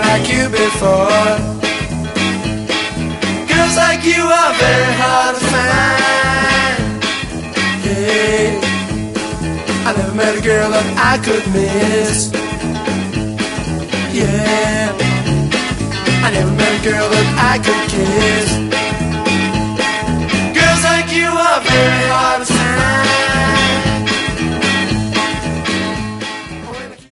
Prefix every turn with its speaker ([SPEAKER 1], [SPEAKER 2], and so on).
[SPEAKER 1] like you before. Girls like you are very hard to find. Hey, I never met a girl that I could miss. Yeah, I never met a girl that I could kiss.